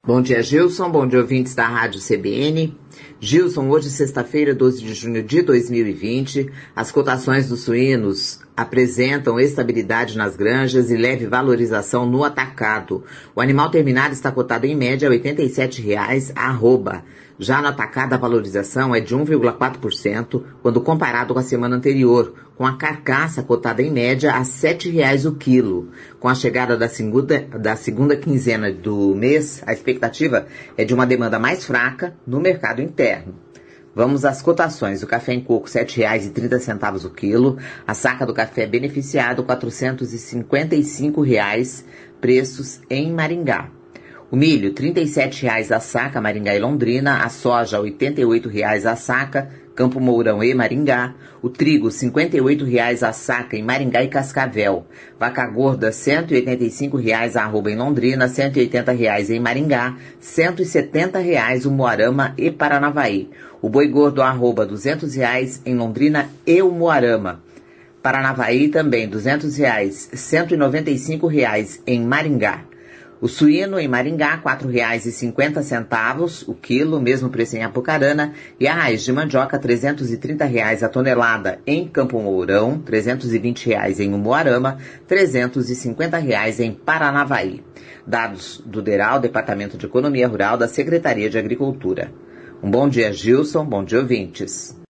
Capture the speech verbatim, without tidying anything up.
Bom dia, Gilson. Bom dia, ouvintes da Rádio C B N. Gilson, hoje, sexta-feira, doze de junho de dois mil e vinte, as cotações dos suínos apresentam estabilidade nas granjas e leve valorização no atacado. O animal terminado está cotado em média a oitenta e sete reais a arroba. Já no atacado, a valorização é de um vírgula quatro por cento quando comparado com a semana anterior, com a carcaça cotada em média a sete reais o quilo. Com a chegada da segunda, da segunda quinzena do mês, a expectativa é de uma demanda mais fraca no mercado interno. Vamos às cotações. O café em coco, sete reais e trinta centavos o quilo. A saca do café beneficiado, quatrocentos e cinquenta e cinco reais, preços em Maringá. O milho, trinta e sete reais a saca, Maringá e Londrina. A soja, oitenta e oito reais a saca, Campo Mourão e Maringá. O trigo, cinquenta e oito reais a saca em Maringá e Cascavel. Vaca gorda, cento e oitenta e cinco reais a arroba em Londrina, cento e oitenta reais em Maringá, cento e setenta reais o Moarama e Paranavaí. O boi gordo arroba duzentos reais em Londrina e o Moarama. Paranavaí também duzentos reais, cento e noventa e cinco reais em Maringá. O suíno em Maringá, quatro reais e cinquenta centavos o quilo, mesmo preço em Apucarana. E a raiz de mandioca, trezentos e trinta reais a tonelada em Campo Mourão, trezentos e vinte reais em Umuarama, trezentos e cinquenta reais em Paranavaí. Dados do DERAL, Departamento de Economia Rural da Secretaria de Agricultura. Um bom dia, Gilson. Bom dia, ouvintes.